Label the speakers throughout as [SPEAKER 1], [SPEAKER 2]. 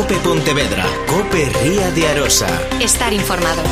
[SPEAKER 1] COPE Pontevedra, COPE Ría de Arosa.
[SPEAKER 2] Estar informado.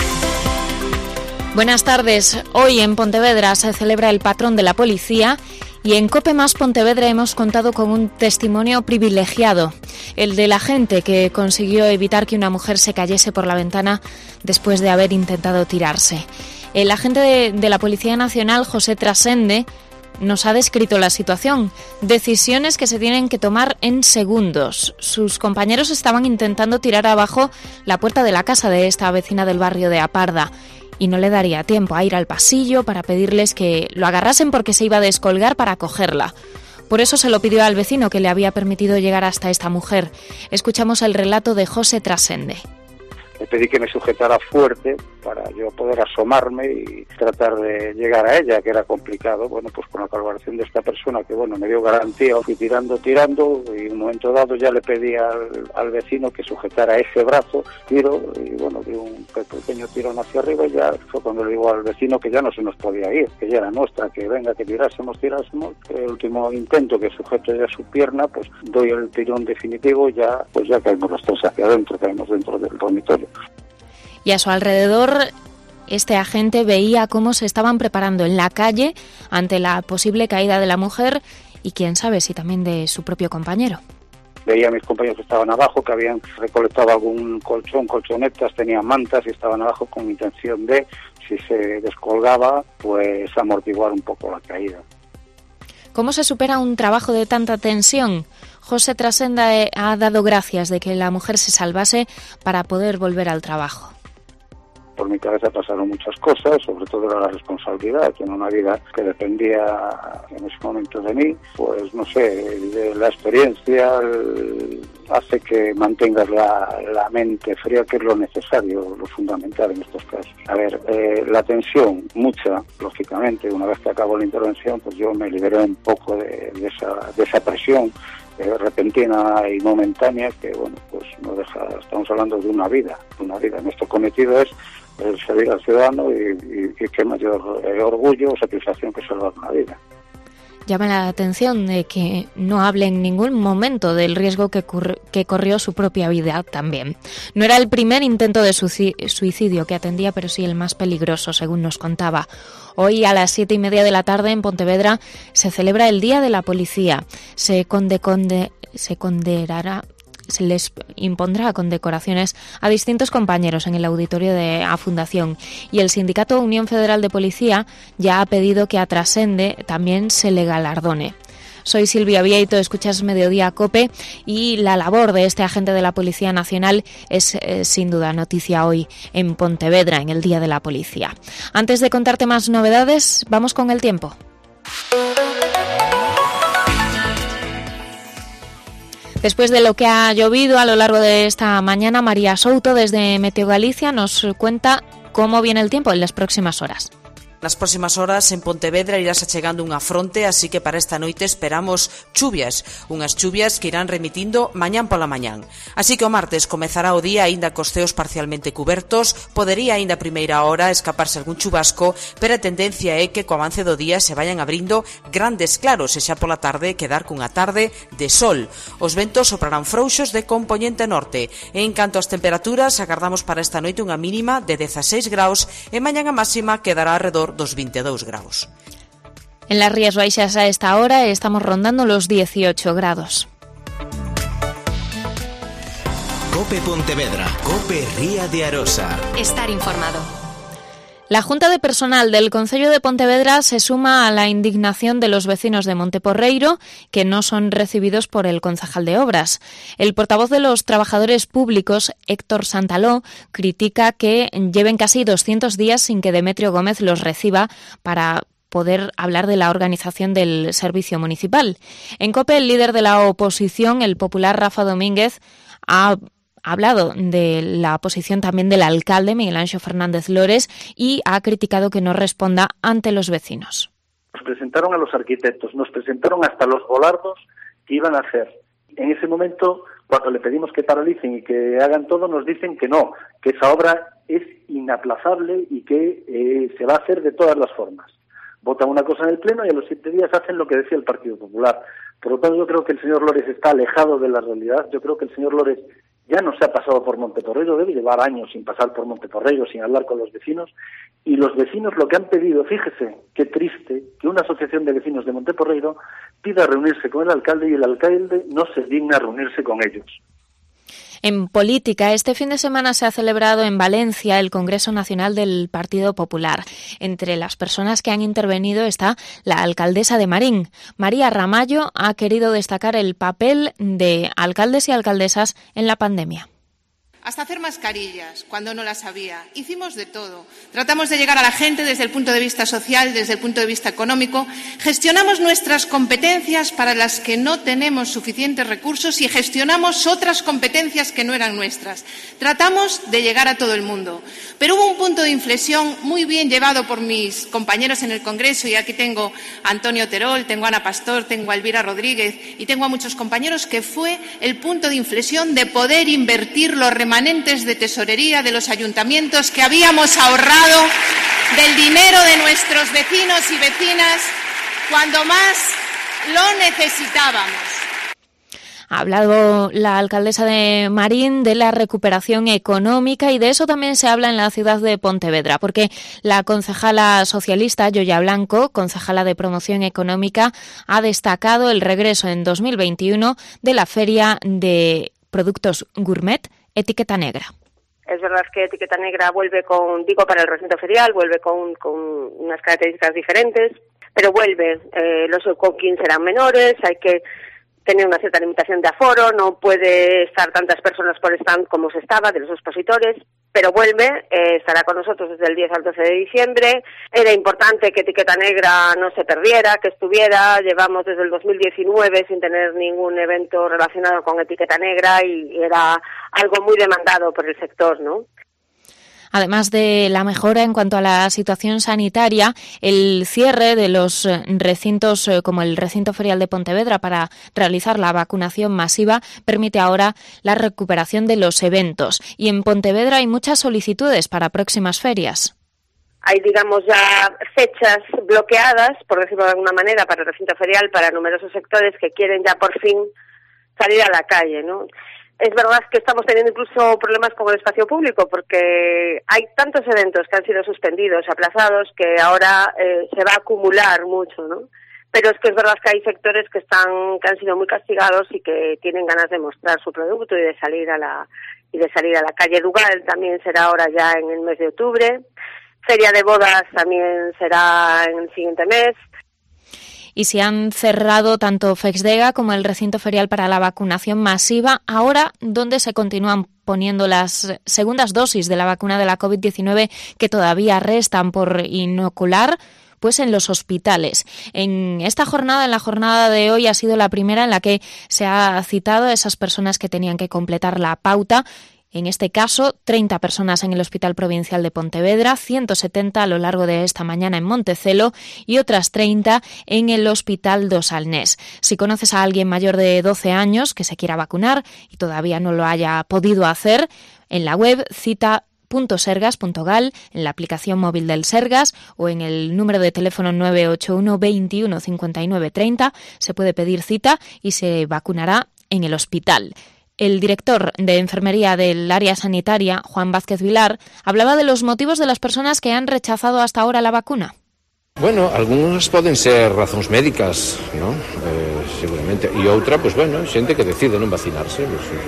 [SPEAKER 3] Buenas tardes. Hoy en Pontevedra se celebra el patrón de la policía y en COPE Más Pontevedra hemos contado con un testimonio privilegiado, el del agente que consiguió evitar que una mujer se cayese por la ventana después de haber intentado tirarse. El agente de la Policía Nacional, José Trasende, nos ha descrito la situación. Decisiones que se tienen que tomar en segundos. Sus compañeros estaban intentando tirar abajo la puerta de la casa de esta vecina del barrio de Aparda y no le daría tiempo a ir al pasillo para pedirles que lo agarrasen porque se iba a descolgar para cogerla. Por eso se lo pidió al vecino que le había permitido llegar hasta esta mujer. Escuchamos el relato de José Trasende.
[SPEAKER 4] Le pedí que me sujetara fuerte para yo poder asomarme y tratar de llegar a ella, que era complicado. Bueno, pues con la colaboración de esta persona que, bueno, me dio garantía, fui tirando, y en un momento dado ya le pedí al vecino que sujetara ese brazo, tiro, y bueno, di un pequeño tirón hacia arriba y ya fue cuando le digo al vecino que ya no se nos podía ir, que ya era nuestra, que venga, que tirásemos, que el último intento que sujeto ya su pierna, pues doy el tirón definitivo y ya caímos los tres hacia adentro, caímos dentro del dormitorio.
[SPEAKER 3] Y a su alrededor, este agente veía cómo se estaban preparando en la calle ante la posible caída de la mujer y quién sabe si también de su propio compañero.
[SPEAKER 4] Veía a mis compañeros que estaban abajo, que habían recolectado algún colchón, colchonetas, tenían mantas y estaban abajo con intención de, si se descolgaba, pues amortiguar un poco la caída.
[SPEAKER 3] ¿Cómo se supera un trabajo de tanta tensión? José Trasende ha dado gracias de que la mujer se salvase para poder volver al trabajo.
[SPEAKER 4] Por mi cabeza pasaron muchas cosas, sobre todo era la responsabilidad, en una vida que dependía en ese momento de mí, pues no sé, de la experiencia hace que mantengas la mente fría, que es lo necesario, lo fundamental en estos casos. A ver, la tensión, mucha, lógicamente, una vez que acabó la intervención, pues yo me liberé un poco de esa presión repentina y momentánea que, bueno, pues no deja, estamos hablando de una vida. Nuestro cometido es el servir al ciudadano y qué mayor orgullo o satisfacción que salvar una vida.
[SPEAKER 3] Llama la atención de que no hable en ningún momento del riesgo que corrió su propia vida también. No era el primer intento de suicidio que atendía, pero sí el más peligroso, según nos contaba. Hoy a las 7:30 de la tarde en Pontevedra se celebra el Día de la Policía. Se les impondrá condecoraciones a distintos compañeros en el auditorio de la Fundación. Y el sindicato Unión Federal de Policía ya ha pedido que a Trasende también se le galardone. Soy Silvia Vieito, escuchas Mediodía COPE y la labor de este agente de la Policía Nacional es sin duda noticia hoy en Pontevedra, en el Día de la Policía. Antes de contarte más novedades, vamos con el tiempo. Después de lo que ha llovido a lo largo de esta mañana, María Souto desde Meteo Galicia nos cuenta cómo viene el tiempo en las próximas horas.
[SPEAKER 5] Nas próximas horas en Pontevedra irás achegando unha fronte, así que para esta noite esperamos chuvias, unhas chuvias que irán remitindo mañán pola mañán. Así que o martes comezará o día aínda cos ceos parcialmente cubertos, podería aínda a primeira hora escaparse algún chubasco, pero a tendencia é que co avance do día se vayan abrindo grandes claros e xa pola tarde quedar cunha tarde de sol. Os ventos soprarán frouxos de compoñente norte. En canto ás temperaturas, agardamos para esta noite unha mínima de 16 graus e mañán a máxima quedará alrededor dos 22 grados.
[SPEAKER 3] En las Rías Baixas a esta hora estamos rondando los 18 grados.
[SPEAKER 1] COPE Pontevedra, COPE Ría de Arosa.
[SPEAKER 2] Estar informado.
[SPEAKER 3] La Junta de Personal del Concello de Pontevedra se suma a la indignación de los vecinos de Monteporreiro que no son recibidos por el concejal de Obras. El portavoz de los trabajadores públicos, Héctor Santaló, critica que lleven casi 200 días sin que Demetrio Gómez los reciba para poder hablar de la organización del servicio municipal. En COPE, el líder de la oposición, el popular Rafa Domínguez, ha hablado de la posición también del alcalde, Miguel Anxo Fernández Lores, y ha criticado que no responda ante los vecinos.
[SPEAKER 6] Nos presentaron a los arquitectos, nos presentaron hasta los volardos que iban a hacer. En ese momento, cuando le pedimos que paralicen y que hagan todo, nos dicen que no, que esa obra es inaplazable y que se va a hacer de todas las formas. Votan una cosa en el Pleno y a los 7 días hacen lo que decía el Partido Popular. Por lo tanto, yo creo que el señor Lores está alejado de la realidad. Yo creo que el señor Lores ya no se ha pasado por Monteporreiro, debe llevar años sin pasar por Monteporreiro, sin hablar con los vecinos, y los vecinos lo que han pedido, fíjese, qué triste, que una asociación de vecinos de Monteporreiro pida reunirse con el alcalde y el alcalde no se digna a reunirse con ellos.
[SPEAKER 3] En política, este fin de semana se ha celebrado en Valencia el Congreso Nacional del Partido Popular. Entre las personas que han intervenido está la alcaldesa de Marín. María Ramallo ha querido destacar el papel de alcaldes y alcaldesas en la pandemia.
[SPEAKER 7] Hasta hacer mascarillas, cuando no las había. Hicimos de todo. Tratamos de llegar a la gente desde el punto de vista social, desde el punto de vista económico. Gestionamos nuestras competencias para las que no tenemos suficientes recursos y gestionamos otras competencias que no eran nuestras. Tratamos de llegar a todo el mundo. Pero hubo un punto de inflexión muy bien llevado por mis compañeros en el Congreso, y aquí tengo a Antonio Terol, tengo a Ana Pastor, tengo a Elvira Rodríguez y tengo a muchos compañeros, que fue el punto de inflexión de poder invertir los remanentes de tesorería de los ayuntamientos que habíamos ahorrado del dinero de nuestros vecinos y vecinas cuando más lo necesitábamos.
[SPEAKER 3] Ha hablado la alcaldesa de Marín de la recuperación económica, y de eso también se habla en la ciudad de Pontevedra, porque la concejala socialista Yoya Blanco, concejala de Promoción Económica, ha destacado el regreso en 2021 de la Feria de Productos Gourmet Etiqueta Negra.
[SPEAKER 8] Es verdad que Etiqueta Negra vuelve para el recinto ferial, vuelve con unas características diferentes, pero vuelve, los walk-ins serán menores, hay que tener una cierta limitación de aforo, no puede estar tantas personas por stand como se estaba, de los expositores, pero vuelve, estará con nosotros desde el 10 al 12 de diciembre. Era importante que Etiqueta Negra no se perdiera, que estuviera. Llevamos desde el 2019 sin tener ningún evento relacionado con Etiqueta Negra y era algo muy demandado por el sector, ¿no?
[SPEAKER 3] Además de la mejora en cuanto a la situación sanitaria, el cierre de los recintos como el recinto ferial de Pontevedra para realizar la vacunación masiva permite ahora la recuperación de los eventos. Y en Pontevedra hay muchas solicitudes para próximas ferias.
[SPEAKER 8] Hay, digamos, ya fechas bloqueadas, por decirlo de alguna manera, para el recinto ferial, para numerosos sectores que quieren ya por fin salir a la calle, ¿no? Es verdad que estamos teniendo incluso problemas con el espacio público, porque hay tantos eventos que han sido suspendidos, aplazados, que ahora se va a acumular mucho, ¿no? Pero es que es verdad que hay sectores que han sido muy castigados y que tienen ganas de mostrar su producto y de salir a la calle. Dugal también será ahora ya en el mes de octubre. Feria de bodas también será en el siguiente mes.
[SPEAKER 3] Y se han cerrado tanto Fexdega como el recinto ferial para la vacunación masiva. Ahora, ¿dónde se continúan poniendo las segundas dosis de la vacuna de la COVID-19 que todavía restan por inocular? Pues en los hospitales. En la jornada de hoy ha sido la primera en la que se ha citado a esas personas que tenían que completar la pauta. En este caso, 30 personas en el Hospital Provincial de Pontevedra, 170 a lo largo de esta mañana en Montecelo y otras 30 en el Hospital do Salnés. Si conoces a alguien mayor de 12 años que se quiera vacunar y todavía no lo haya podido hacer, en la web cita.sergas.gal, en la aplicación móvil del Sergas o en el número de teléfono 981 21 59 30 se puede pedir cita y se vacunará en el hospital. El director de enfermería del área sanitaria, Juan Vázquez Vilar, hablaba de los motivos de las personas que han rechazado hasta ahora la vacuna.
[SPEAKER 9] Bueno, algunas poden ser razóns médicas, ¿no? Seguramente, e outra, pues bueno, xente que decide non vacinarse,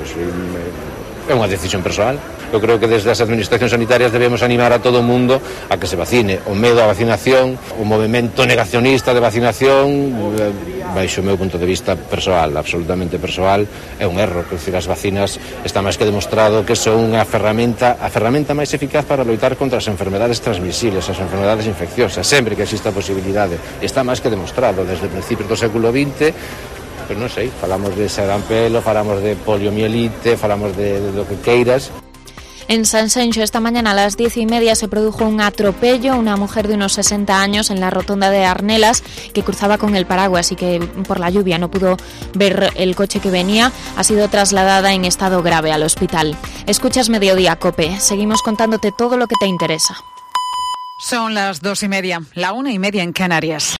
[SPEAKER 9] é unha decisión persoal. Eu creo que desde as administracións sanitarias debemos animar a todo o mundo a que se vacine. O medo á vacinación, o movimento negacionista de vacinación, baixo o meu punto de vista persoal, absolutamente persoal, é un erro. Quer dizer, as vacinas está máis que demostrado que son a ferramenta máis eficaz para loitar contra as enfermedades transmisibles, as enfermedades infecciosas, sempre que exista a posibilidade. Está máis que demostrado desde o principio do século XX. Pero non sei, falamos de sarampelo, falamos de poliomielite, falamos de lo que queiras.
[SPEAKER 3] En Sanxenxo esta mañana a las 10:30 se produjo un atropello. Una mujer de unos 60 años en la rotonda de Arnelas que cruzaba con el paraguas y que por la lluvia no pudo ver el coche que venía, ha sido trasladada en estado grave al hospital. Escuchas Mediodía COPE. Seguimos contándote todo lo que te interesa.
[SPEAKER 10] Son las 2:30, la 1:30 en Canarias.